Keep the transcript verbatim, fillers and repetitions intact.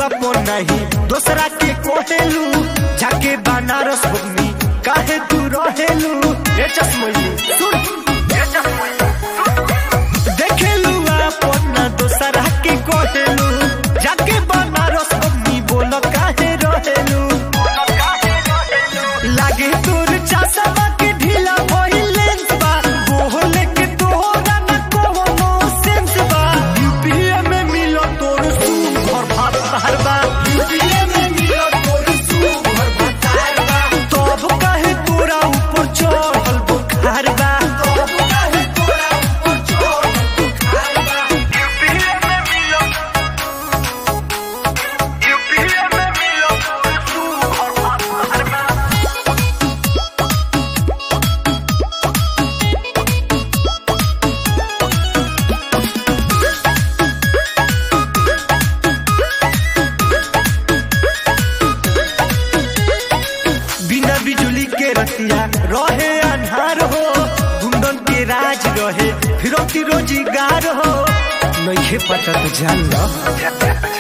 अपन नहीं दूसरा के कोहेलू जाके बनारस बनी काहे तू रहेलू ए चश्मई सुन ए चश्मई देखेलू अपन दूसरा के कोहेलू जाके बनारस बनी बोल काहे रहेलू लागे तोर चासवा के ढीला भइल लेंस बा बोल के तोरा न कोनो सेंस बा यूपीए में मिलो तोर सू घर भात हरबा यूपीए में मिलो तोर सू घर भात हरबा तब काहे तोरा ऊपर चढ़ल बुखार बा तब काहे तोरा ऊपर चढ़ल बुखार बा यूपीए में मिलो यूपीए में मिलो तोर सू घर भात हरबा बिना बिजुली के रतिया रहे अन्हार हो गुंडन के राज रहे फिरौती रोजगार हो नहीं पता तो जान लो